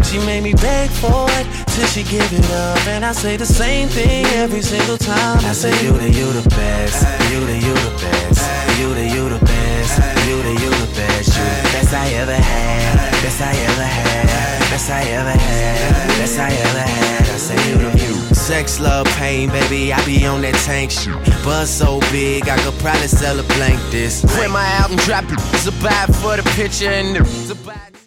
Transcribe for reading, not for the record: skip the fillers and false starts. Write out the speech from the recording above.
She made me beg for it till she give it up, and I say the same thing every single time. I say you the best, you the best, you the best, you the best, you the best I ever had, best I ever had, best I ever had, best I ever had. I say you the you. Sex, love, pain, baby, I be on that tank shit. Buzz so big, I could probably sell a blank this. When my album dropped, it's a buy for the picture and the